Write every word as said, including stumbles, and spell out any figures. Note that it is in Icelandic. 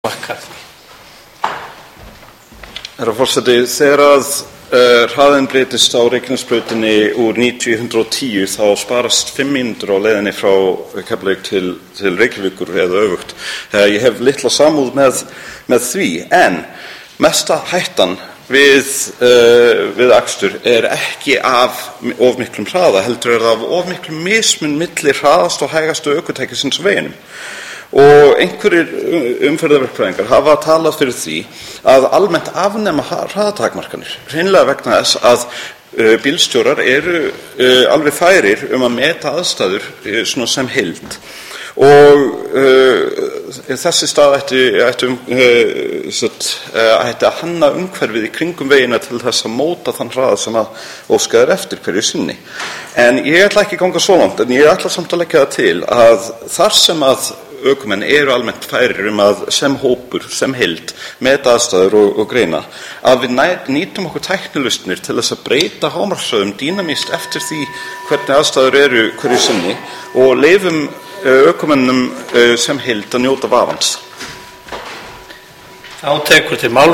Herra forseti, þegar að uh, hraðinn breytist á Reykjanesbrautinni úr níutíu í hundrað og tíu þá sparast fimm mínútur á leiðinni frá Keflavík til, til Reykjavíkur eða öfugt. Uh, ég hef litla samúð með, með því, en mesta hættan við, uh, við akstur er ekki af of miklum hraða, heldur er það af of miklum mismun milli hraðast og hægastu ökutækisins á veginum. Og einhverjir umferðarverkfræðingar hafa talað fyrir því að almennt afnema hraðatakmarkanir, hreinlega vegna þess að uh, bílstjórar eru uh, alveg færir um að meta aðstæður uh, svona sem heild. Og uh, þessi stað ætti, ætti, um, uh, satt, uh, ætti að hanna umhverfið í kringum vegina til þess að móta þann hraða sem að óskað er eftir hverju sinni. En ég ætla ekki að ganga svo langt, en ég ætla samt að leggja það til að þar sem að ökumenn eru almennt færir um að sem hópur, sem heild, meta aðstæður og, og greina, að við næ, nýtum okkur tæknilausnir til þess að breyta hámarkshraðum dýnamískt eftir því hvernig aðstæður eru hverju sinni og leyfum ökumennum sem heild að njóta vafans. Þá tekur til máls